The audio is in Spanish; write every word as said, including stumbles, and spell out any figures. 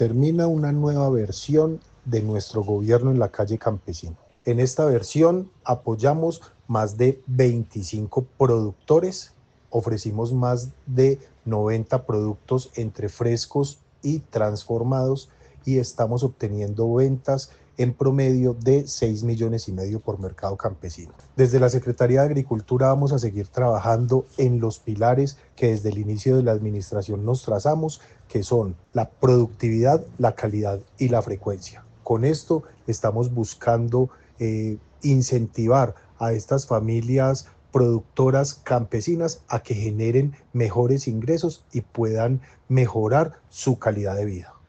Termina una nueva versión de nuestro gobierno en la calle campesina. En esta versión apoyamos más de veinticinco productores, ofrecimos más de noventa productos entre frescos y transformados y estamos obteniendo ventas en promedio de seis millones y medio por mercado campesino. Desde la Secretaría de Agricultura vamos a seguir trabajando en los pilares que desde el inicio de la administración nos trazamos, que son la productividad, la calidad y la frecuencia. Con esto estamos buscando eh, incentivar a estas familias productoras campesinas a que generen mejores ingresos y puedan mejorar su calidad de vida.